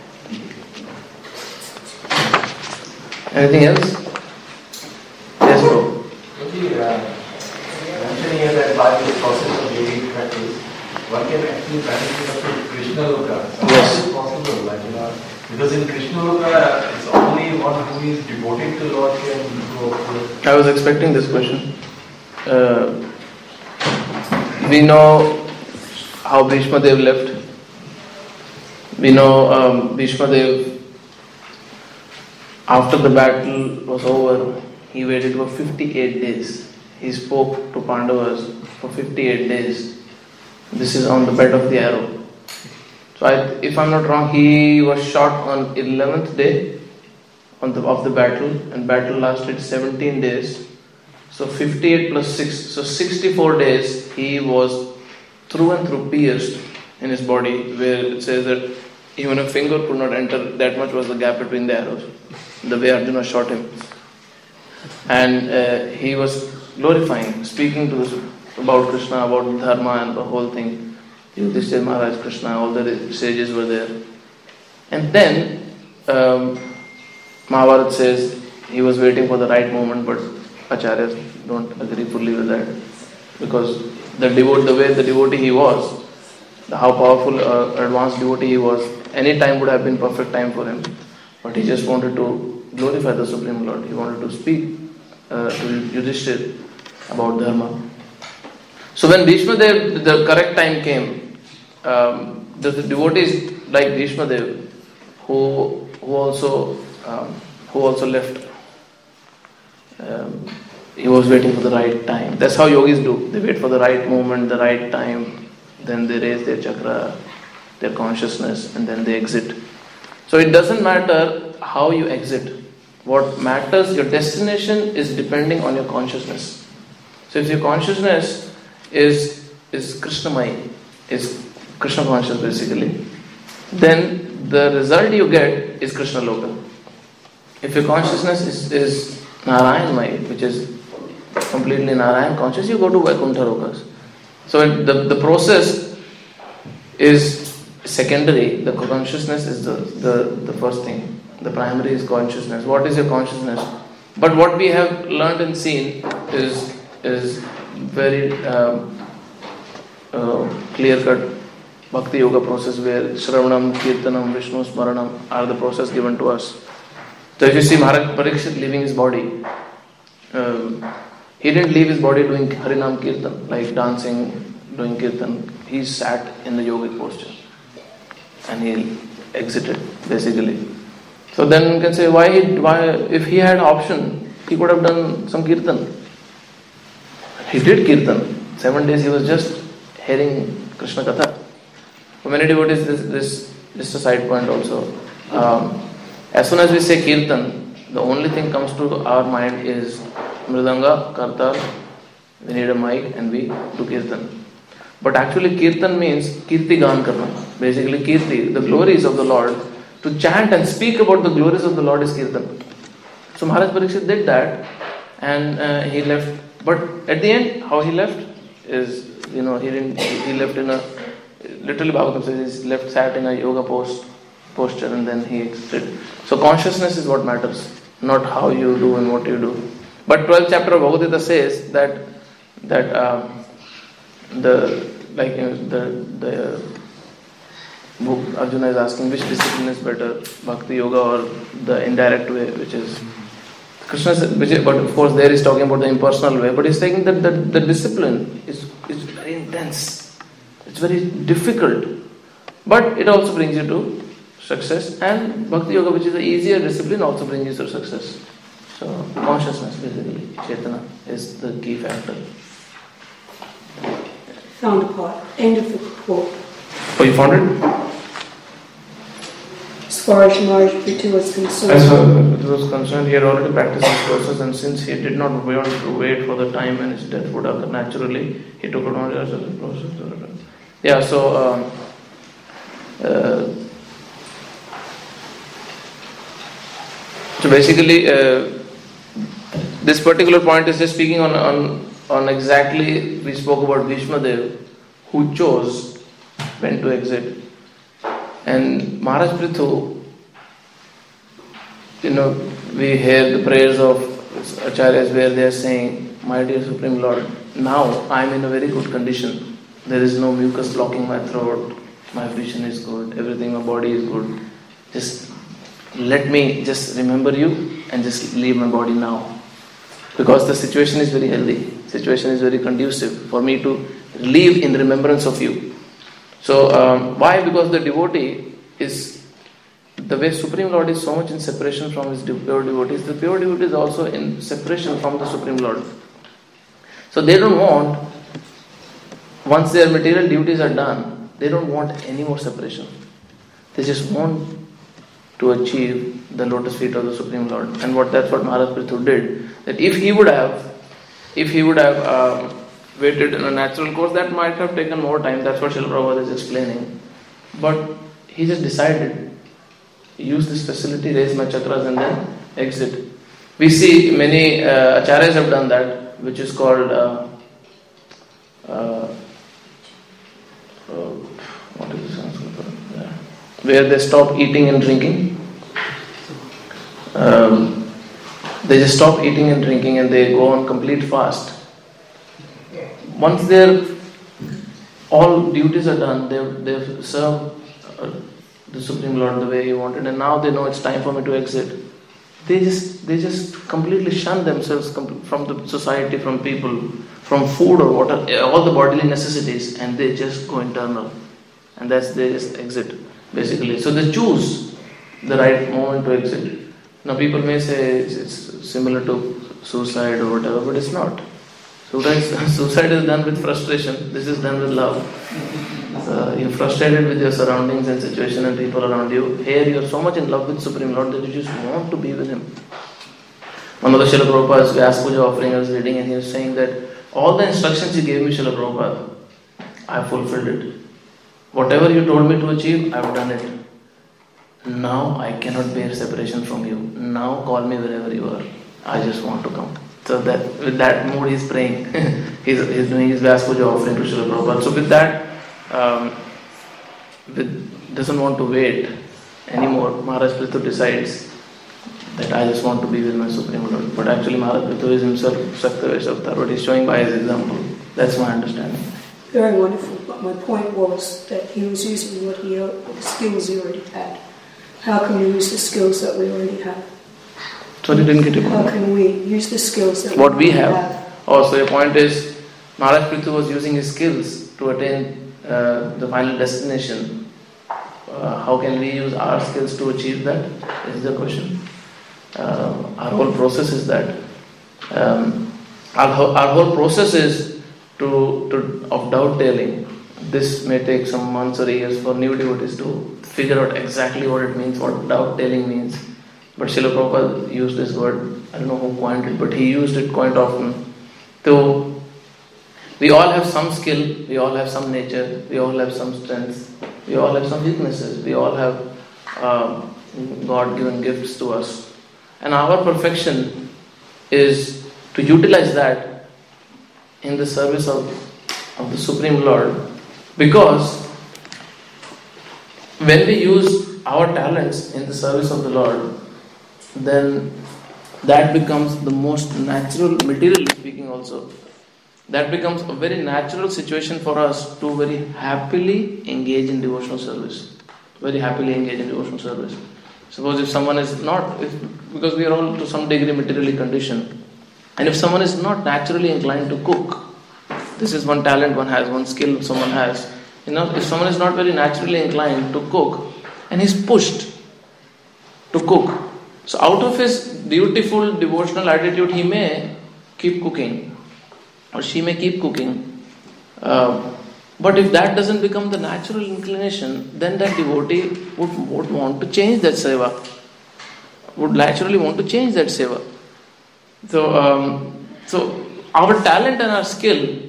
Anything else? Yes, bro. Okay, uh, mentioning here that by the process of daily practice, one can actually practice up to Krishna Loka. So Yes. how is it possible? Like, you know, because in Krishna Loka, it's only one who is devoted to Lord can go through. I was expecting this question. Uh, we know how Bhishma Dev left. We know um, Bhishma Dev, after the battle was over, he waited for fifty-eight days. He spoke to Pandavas for fifty-eight days. This is on the bed of the arrow. So I, if I'm not wrong, he was shot on eleventh day on the, of the battle, and battle lasted seventeen days. So fifty-eight plus six, so sixty-four days he was through and through pierced in his body, where it says that even a finger could not enter, that much was the gap between the arrows, the way Arjuna shot him. And uh, he was glorifying, speaking to us about Krishna, about Dharma and the whole thing. Yudhishthira Maharaj, Krishna, all the sages were there. And then um, Mahabharata says he was waiting for the right moment, but Acharyas don't agree fully with that. Because the devote, the way the devotee he was, the how powerful, uh, advanced devotee he was, any time would have been perfect time for him. But he just wanted to glorify the Supreme Lord. He wanted to speak uh, to Yudhishthira about Dharma. So when Bhishma Dev, the correct time came, um, the, the devotees like Bhishma Dev, who who also um, who also left, um, he was waiting for the right time. That's how yogis do. They wait for the right moment, the right time, then they raise their chakra, their consciousness, and then they exit. So it doesn't matter how you exit. What matters, your destination is depending on your consciousness. So if your consciousness is is Krishnamai, is Krishna conscious basically, then the result you get is Krishna Loka. If your consciousness is, is Narayanmai, which is completely Narayan conscious, you go to Vaikuntha Lokas. So it, the, the process is secondary, the consciousness is the, the, the first thing. The primary is consciousness. What is your consciousness? But what we have learned and seen is is very um, uh, clear cut. Bhakti Yoga process where Shravanam, Kirtanam, Vishnu Smaranam are the process given to us. So if you see Maharaj Parikshit leaving his body, um, he didn't leave his body doing Harinam Kirtan, like dancing, doing Kirtan. He sat in the yogic posture and he exited, basically. So then you can say, why, he, why if he had option, he could have done some Kirtan. He did Kirtan. Seven days he was just hearing Krishna Katha. For many devotees, this, this, this is a side point also. Um, as soon as we say Kirtan, the only thing comes to our mind is Mridanga, Kartal, we need a mic and we do Kirtan. But actually Kirtan means Kirti Gan Karna. Basically Kirti, the glories of the Lord. To chant and speak about the glories of the Lord is Kirtan. So Maharaj Parikshit did that and uh, he left. But at the end, how he left is, you know, he didn't, he left in a, literally Bhagavatam says he left, sat in a yoga post, posture and then he exited. So consciousness is what matters, not how you do and what you do. But twelfth chapter of Bhagavad Gita says that, that um, the, like you know, the, the book Arjuna is asking which discipline is better, Bhakti Yoga or the indirect way, which is Krishna, which is, but of course there he's talking about the impersonal way, but he's saying that the, the discipline is, is very intense, it's very difficult, but it also brings you to success, and Bhakti Yoga, which is the easier discipline, also brings you to success. So consciousness, basically, Chaitana, is the key factor. Found a part. End of the quote. Oh, you found it? As far as Maharaj Prithu was concerned. As far as Prithu was concerned, he had already practiced this process, and since he did not want to wait for the time when his death would occur naturally, he took advantage of the process. Yeah, so um, uh, so basically, uh, this particular point is just speaking on on on exactly, we spoke about Bhishma Dev, who chose when to exit. And Maharaj Prithu, you know, we hear the prayers of Acharyas where they are saying, my dear Supreme Lord, now I am in a very good condition. There is no mucus blocking my throat, my vision is good, everything, my body is good. Just let me just remember you and just leave my body now. Because the situation is very healthy, situation is very conducive for me to live in remembrance of you. So um, why? Because the devotee is, the way Supreme Lord is so much in separation from his pure devotees, the pure devotee is also in separation from the Supreme Lord. So they don't want, once their material duties are done, they don't want any more separation. They just want to achieve the lotus feet of the Supreme Lord. And what that's what Maharaj Prithu did. That if he would have, if he would have um, waited in a natural course, that might have taken more time. That's what Srila Prabhupada is explaining. But he just decided, use this facility, raise my chakras and then exit. We see many uh, acharyas have done that, which is called uh, uh, uh, what is the Sanskrit word? Yeah. Where they stop eating and drinking. Um, they just stop eating and drinking and they go on complete fast. Once their all duties are done, they've, they've served uh, the Supreme Lord the way He wanted, and now they know it's time for me to exit. They just they just completely shun themselves from the society, from people, from food or water, all the bodily necessities, and they just go internal, and that's they just exit basically. So they choose the right moment to exit. Now people may say it's, it's similar to suicide or whatever, but it's not. Suicide, suicide is done with frustration. This is done with love. So you're frustrated with your surroundings and situation and people around you. Here you're so much in love with Supreme Lord that you just want to be with Him. One of the Srila Prabhupada's Vyasa Puja offering I was reading, and he was saying that all the instructions you gave me, Srila Prabhupada, I fulfilled it. Whatever you told me to achieve, I've done it. Now I cannot bear separation from you. Now call me wherever you are. I just want to come. So that with that mood he's praying. he's, he's doing his Vyasa Puja offering to Srila Prabhupada. So with that, um, with, doesn't want to wait anymore. Maharaj Prithu decides that I just want to be with my Supreme Lord. But actually Maharaj Prithu is himself Sakta Vaishya Avatar, but he's showing by his example. That's my understanding. very wonderful. But my point was that he was using what he the skills he already had. How can we use the skills that we already have? Sorry, didn't get it. How can we use the skills that What we already have. have? Oh, so your point is Maharaj Prithu was using his skills to attain uh, the final destination. Uh, how can we use our skills to achieve that? Is the question. Uh, our whole process is that. Um, our, ho- our whole process is to, to of dovetailing. This may take some months or years for new devotees to figure out exactly what it means, what dovetailing means. But Srila Prabhupada used this word, I don't know who coined it, but he used it quite often. So, we all have some skill, we all have some nature, we all have some strengths, we all have some weaknesses, we all have uh, God-given gifts to us. And our perfection is to utilize that in the service of, of the Supreme Lord. Because when we use our talents in the service of the Lord, then that becomes the most natural, materially speaking also, that becomes a very natural situation for us to very happily engage in devotional service. Very happily engage in devotional service. Suppose if someone is not, if, because we are all to some degree materially conditioned, and if someone is not naturally inclined to cook, this is one talent one has, one skill someone has. You know, if someone is not very naturally inclined to cook, and he's pushed to cook, so out of his dutiful devotional attitude, he may keep cooking, or she may keep cooking. Uh, but if that doesn't become the natural inclination, then that devotee would, would want to change that seva, would naturally want to change that seva. So, um, so our talent and our skill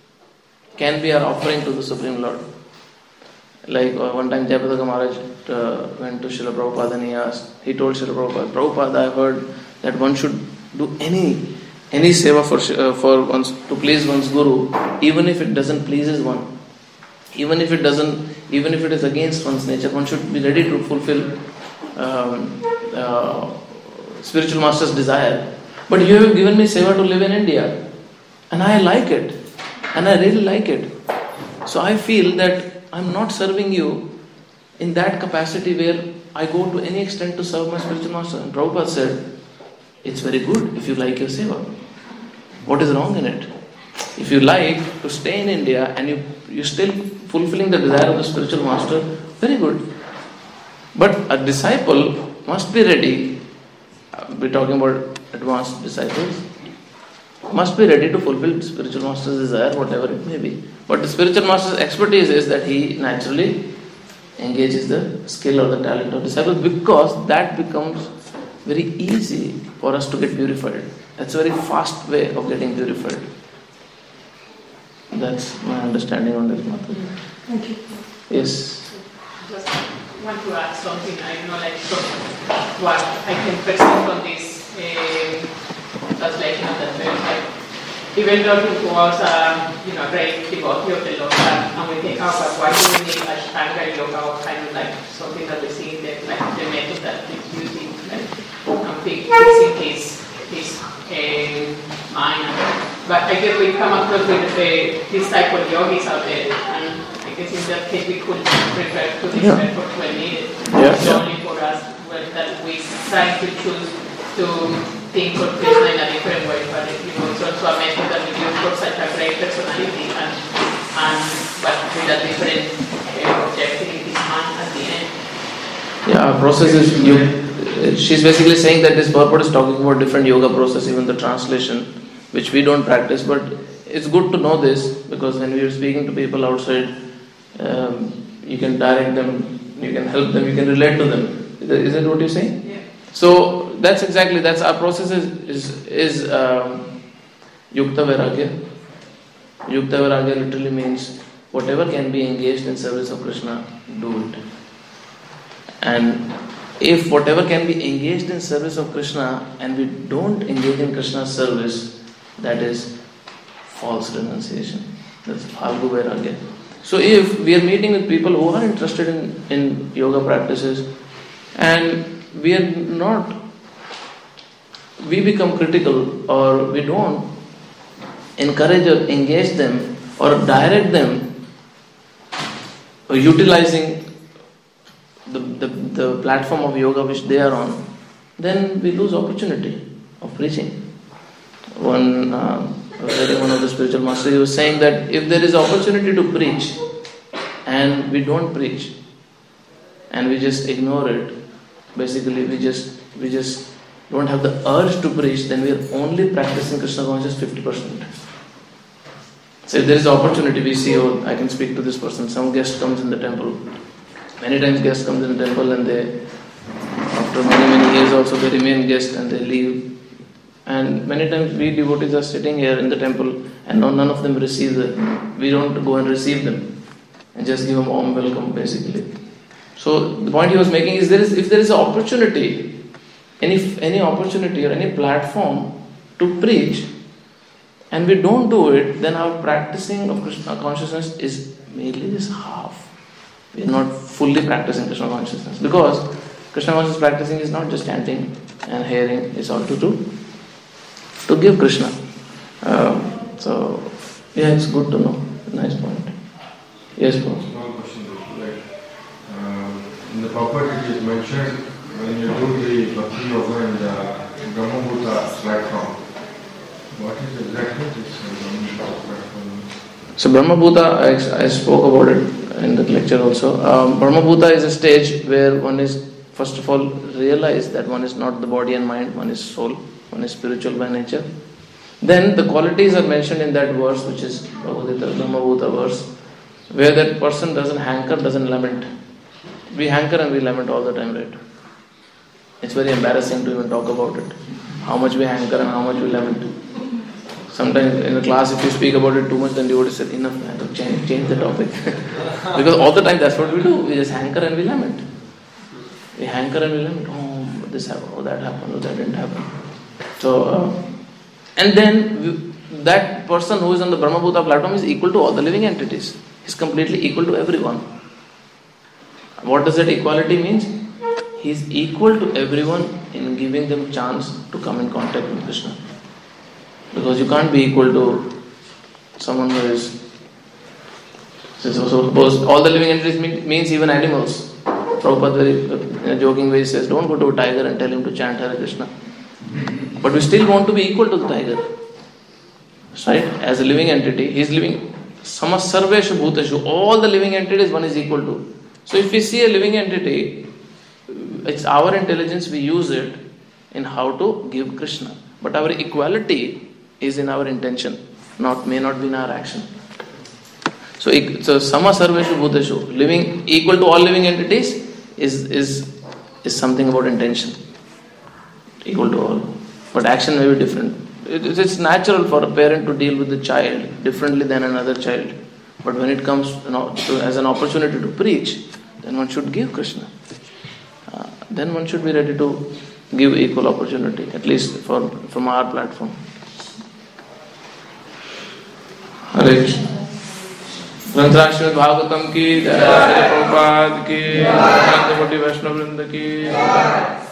can be our offering to the Supreme Lord. Like uh, one time Jayaprakash Maharaj uh, went to Srila Prabhupada and he asked, he told Srila Prabhupada, Prabhupada, I heard that one should do any any seva for uh, for one's, to please one's guru, even if it doesn't pleases one, even if it doesn't, even if it is against one's nature, one should be ready to fulfill um, uh, spiritual master's desire. But you have given me seva to live in India, and I like it, and I really like it. So I feel that I'm not serving you in that capacity where I go to any extent to serve my spiritual master. And Prabhupada said, it's very good if you like your seva. What is wrong in it? If you like to stay in India and you, you're still fulfilling the desire of the spiritual master, very good. But a disciple must be ready, we're talking about advanced disciples, must be ready to fulfill spiritual master's desire, whatever it may be. But the spiritual master's expertise is that he naturally engages the skill or the talent of disciples, because that becomes very easy for us to get purified. That's a very fast way of getting purified. That's my understanding on this matter. Thank you. Yes. Just want to add something. I know, like, from what I can perceive from this uh, translation of the verse, like, even though he was, um, you know, a great devotee of the Lord, and we think, oh, but why do we need Ashtanga yoga, or kind of like something that we see in the, like, the method that he's using, like, um, fixing his, his uh, mind. But I guess we come across with uh, this type of yogis out there, and I guess in that case we could refer to this Yeah. method when needed. Yeah. It's only for us well, that we try to choose to think of Krishna in a different way, but you know, it's also a method that we use for such a great personality, and, and but with a different uh, objective in his mind at the end. Yeah, our process is, you, she's basically saying that this purport is talking about different yoga process, even the translation, which we don't practice, but it's good to know this, because when we are speaking to people outside, um, you can direct them, you can help them, you can relate to them. Is that, is that what you're saying? Yeah. So that's exactly, that's our process is is, is um, Yukta Vairagya. Yukta Vairagya literally means whatever can be engaged in service of Krishna, do it. And if whatever can be engaged in service of Krishna and we don't engage in Krishna's service, that is false renunciation. That's Phalgu Vairagya. So if we are meeting with people who are interested in, in yoga practices, and we are not, we become critical or we don't encourage or engage them or direct them or utilizing the, the, the platform of yoga which they are on, then we lose opportunity of preaching. One, uh, I was reading one of the spiritual masters, he was saying that if there is opportunity to preach and we don't preach and we just ignore it, basically we just we just don't have the urge to preach, then we are only practicing Krishna consciousness fifty percent. So if there is opportunity, we see, oh, I can speak to this person. Some guest comes in the temple. Many times guest comes in the temple and they, after many many years also they remain guest and they leave. And many times we devotees are sitting here in the temple and none of them receive them. We don't go and receive them and just give them warm welcome basically. So the point he was making is, there is if there is an opportunity, any any opportunity or any platform to preach, and we don't do it, then our practicing of Krishna consciousness is merely this half. We are not fully practicing Krishna consciousness, because Krishna consciousness practicing is not just chanting and hearing, it's also to to give Krishna. Uh, so yeah, it's good to know. Nice point. Yes, Paul. Small question. Like uh, in the Prabhupada it is mentioned when you do the Bhakti Yoga and the Brahma Bhuta platform. What is exactly this Brahma Bhuta platform? So Brahma Bhuta, I, I spoke about it in the lecture also. Um, Brahma Bhuta is a stage where one is, first of all, realize that one is not the body and mind, one is soul, one is spiritual by nature. Then the qualities are mentioned in that verse, which is Bhagavad Gita, Brahma Bhuta verse, where that person doesn't hanker, doesn't lament. We hanker and we lament all the time, right? It's very embarrassing to even talk about it. How much we hanker and how much we lament. Sometimes in the class, if you speak about it too much, then you would say, enough, I have to change, change the topic. Because all the time that's what we do. We just hanker and we lament. We hanker and we lament. Oh, this happened, oh, that happened, oh, that didn't happen. So, uh, and then we, that person who is on the Brahma Bhuta platform is equal to all the living entities. He's completely equal to everyone. What does that equality mean? He is equal to everyone in giving them chance to come in contact with Krishna. Because you can't be equal to someone who is... So suppose all the living entities mean, means even animals. Prabhupada very, in a joking way says, don't go to a tiger and tell him to chant Hare Krishna. But we still want to be equal to the tiger. Right? As a living entity, he is living... Samasarveshu bhuteshu, all the living entities one is equal to. So if we see a living entity, it's our intelligence, we use it in how to give Krishna. But our equality is in our intention, not may not be in our action. So, so Samasarveshu bhuteshu, living equal to all living entities is, is, is something about intention. Equal to all. But action may be different. It, it's natural for a parent to deal with the child differently than another child. But when it comes you know, to, as an opportunity to preach, then one should give Krishna. Uh, then one should be ready to give equal opportunity, at least for, from our platform. Hare Krishna. ग्रंथराज Bhagavatam की जय, Prabhupada की जय, Vaishnava Vrinda की